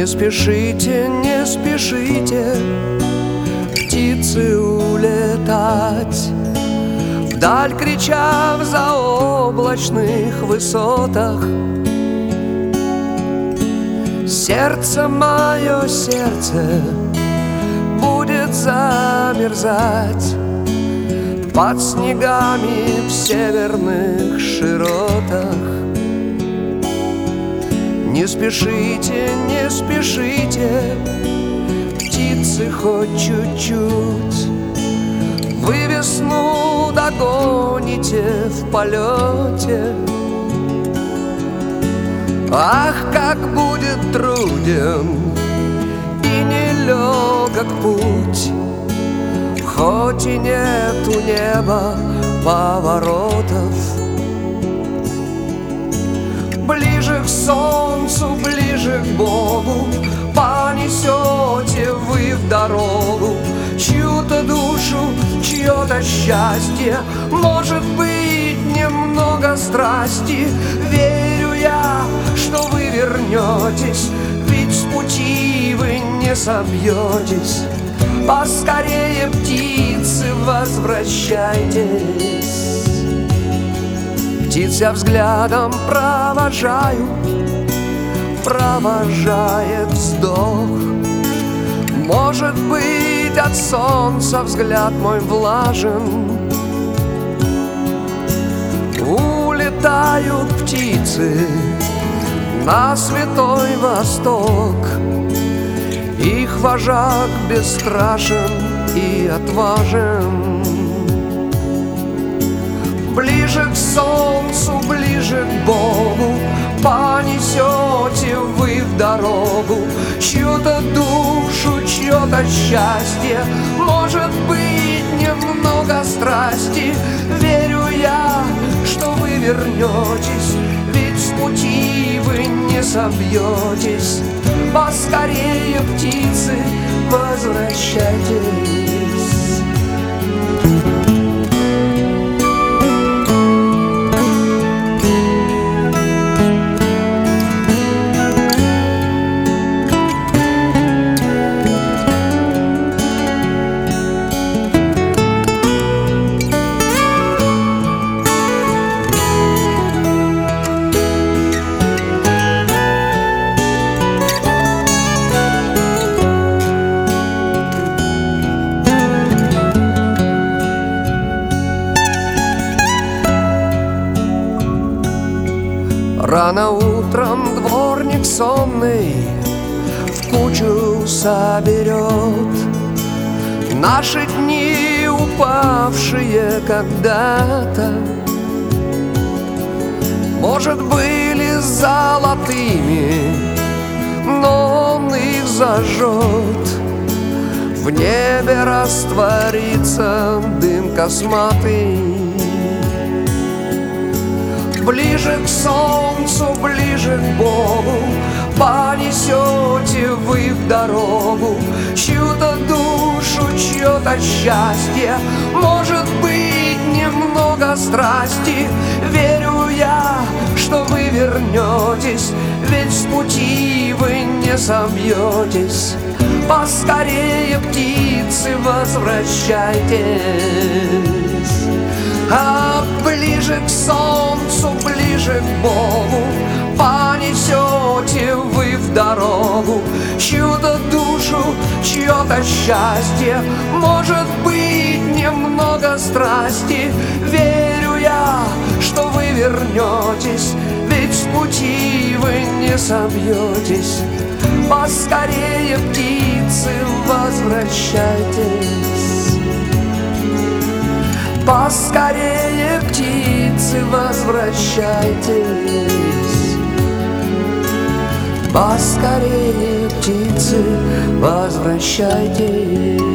Не спешите, не спешите, птицы, улетать вдаль, крича в заоблачных высотах. Сердце мое, сердце будет замерзать под снегами в северных широтах. Не спешите, не спешите, птицы, хоть чуть-чуть. Вы весну догоните в полете. Ах, как будет труден и нелегок путь, хоть и нет у неба поворотов. Ближе к солнцу, ближе к Богу понесете вы в дорогу чью-то душу, чье-то счастье, может быть, немного страсти. Верю я, что вы вернетесь, ведь с пути вы не собьетесь. Поскорее, птицы, возвращайтесь. Птиц я взглядом провожаю, провожает вздох. Может быть, от солнца взгляд мой влажен. Улетают птицы на святой Восток. Их вожак бесстрашен и отважен. Ближе к солнцу, ближе к Богу понесете вы в дорогу чью-то душу, чье-то счастье, может быть, немного страсти. Верю я, что вы вернетесь, ведь с пути вы не собьетесь. Поскорее, птицы, возвращайтесь. Рано утром дворник сонный в кучу соберет наши дни, упавшие когда-то. Может, были золотыми, но он их зажжет. В небе растворится дым косматый. Ближе к солнцу, ближе к Богу понесете вы в дорогу чью-то душу, чье-то счастье, может быть, немного страсти. Верю я, что вы вернетесь, ведь с пути вы не собьетесь. Поскорее, птицы, возвращайтесь. А ближе к солнцу, ближе к Богу понесете вы в дорогу чью-то душу, чье-то счастье, может быть, немного страсти. Верю я, что вы вернетесь, ведь с пути вы не собьетесь. Поскорее, птицы, возвращайтесь. Поскорее, птицы, возвращайтесь. Поскорее, птицы, возвращайтесь.